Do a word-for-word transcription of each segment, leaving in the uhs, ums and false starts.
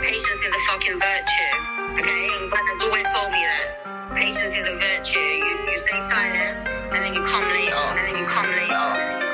Patience is a fucking virtue. Okay, and Gwen always told me that. Patience is a virtue. You, you stay silent, and then you come later, and then you come later.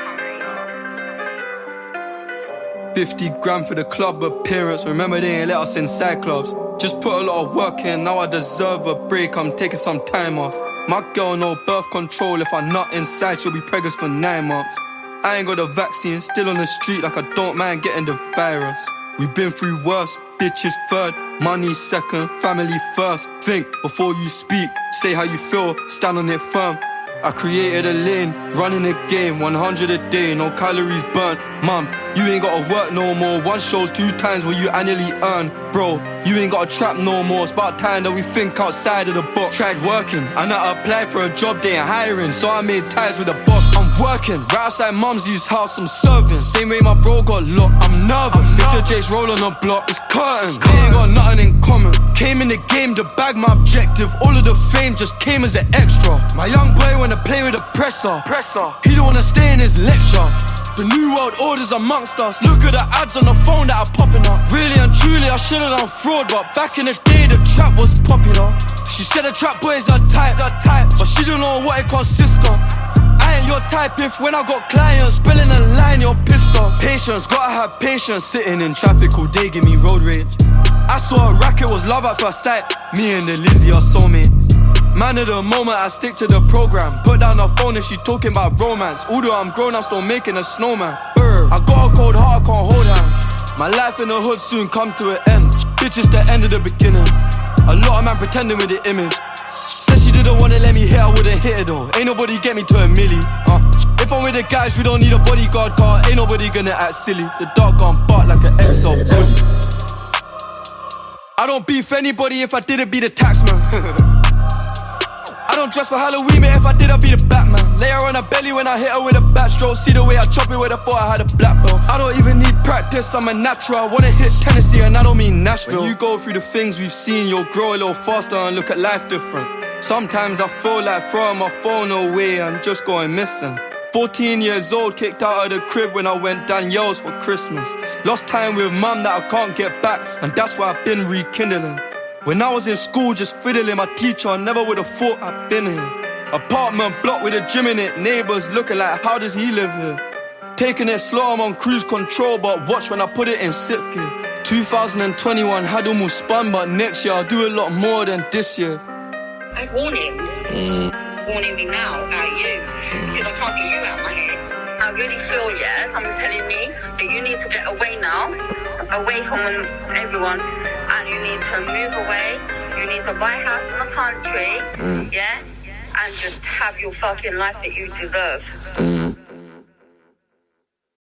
fifty grand for the club appearance. Remember they ain't let us inside clubs. Just put a lot of work in, now I deserve a break. I'm taking some time off. My girl no birth control. If I'm not inside, she'll be pregnant for nine months. I ain't got the vaccine, still on the street like I don't mind getting the virus. We've been through worse, bitches third, money second, family first. Think before you speak, say how you feel, stand on it firm. I created a lane, running a game, one hundred a day, no calories burnt. Mum, you ain't gotta work no more, one show's two times what you annually earn. Bro, you ain't gotta trap no more, it's about time that we think outside of the box. Tried working, and I applied for a job they ain't hiring, so I made ties with the boss. I'm working, right outside mumsy's house, I'm serving. Same way my bro got locked, I'm nervous. If the Jake's roll on the block, it's curtain. They ain't got nothing in common. Came in the game to bag my objective, all of the fame just came as an extra. My young boy wanna play with the presser, presser. He don't wanna stay in his lecture. The new world order's amongst us. Look at the ads on the phone that are popping up. Really and truly I should've done fraud, but back in the day the trap was popular. She said the trap boys are tight, but she don't know what it consists of. I ain't your type if when I got clients spilling a line you're pissed off. Patience, gotta have patience. Sitting in traffic all day give me road rage. I saw a racket was love at first sight. Me and the Lizzie are soulmates. Man of the moment, I stick to the program. Put down the phone if she talking about romance. Although I'm grown, I'm still making a snowman. Brr, I got a cold heart, I can't hold hands. My life in the hood soon come to an end. Bitch, it's the end of the beginning. A lot of man pretending with the image. Said she didn't wanna let me hit, I wouldn't hit it though. Ain't nobody get me to a milli. uh. If I'm with the guys, we don't need a bodyguard car. Ain't nobody gonna act silly. The dog gon' bark like an X O bully. I don't beef anybody if I didn't be the taxman. I don't dress for Halloween, but if I did, I'd be the Batman. Lay her on her belly when I hit her with a backstroke. See the way I chop it with a thought I had a black belt. I don't even need practice, I'm a natural. I wanna hit Tennessee and I don't mean Nashville. When you go through the things we've seen, you'll grow a little faster and look at life different. Sometimes I feel like throwing my phone away and just going missing. fourteen years old, kicked out of the crib when I went Danielle's for Christmas. Lost time with mum that I can't get back, and that's why I've been rekindling. When I was in school just fiddling, my teacher never would've thought I'd been here. Apartment block with a gym in it, neighbours looking like how does he live here? Taking it slow, I'm on cruise control, but watch when I put it in sixth gear. two thousand twenty-one had almost spun, but next year I'll do a lot more than this year. I warnings. Mm. Warning me now about you, because I can't get you out of my head. I really feel, yeah, someone's telling me that you need to get away now, away from everyone, and you need to move away, you need to buy a house in the country, mm. yeah, and just have your fucking life that you deserve. Mm.